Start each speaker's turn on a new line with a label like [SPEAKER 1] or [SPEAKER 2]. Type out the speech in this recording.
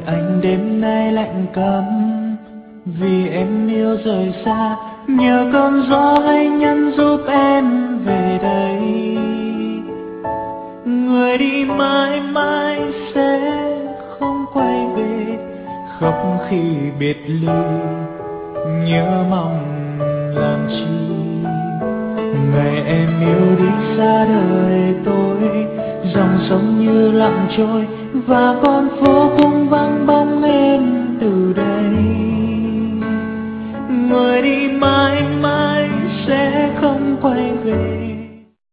[SPEAKER 1] anh đêm nay lạnh cấm, vì em yêu rời xa. Nhờ cơn gió hay nhân giúp em về đây. Người đi mãi mãi sẽ không quay về, khóc khi biệt ly, nhớ mong làm chi. Ngày em yêu đi xa đời tôi, dòng sông như lặng trôi, và con phố cũng vắng bóng.